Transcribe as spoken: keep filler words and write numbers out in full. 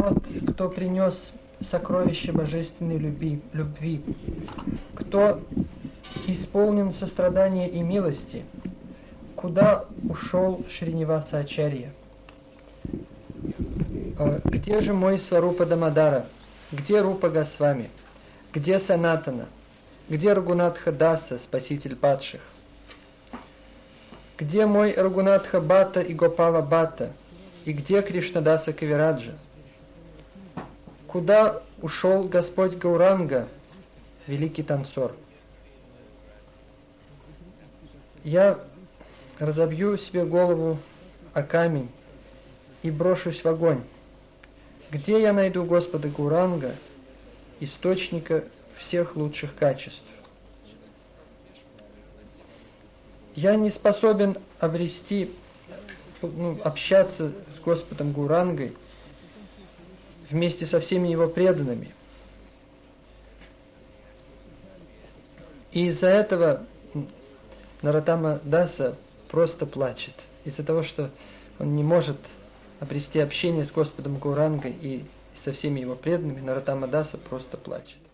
тот, кто принес сокровище божественной любви, любви, кто исполнен сострадания и милости, куда ушел Шриниваса Ачарья? Где же мой Сварупа Дамадара? Где Рупа Госвами? Где Санатана? Где Рагунатха Даса, спаситель падших? Где мой Рагунатха Бата и Гопала Бата? И где Кришнадаса Кавираджа? Куда ушел Господь Гауранга, великий танцор? Я разобью себе голову о камень и брошусь в огонь. Где я найду Господа Гауранга, источника всех лучших качеств? Я не способен обрести, ну, общаться с Господом Гаурангой вместе со всеми его преданными. И из-за этого Нароттама Даса просто плачет. Из-за того, что он не может обрести общение с Господом Гаурангой и со всеми его преданными, Нароттама Даса просто плачет.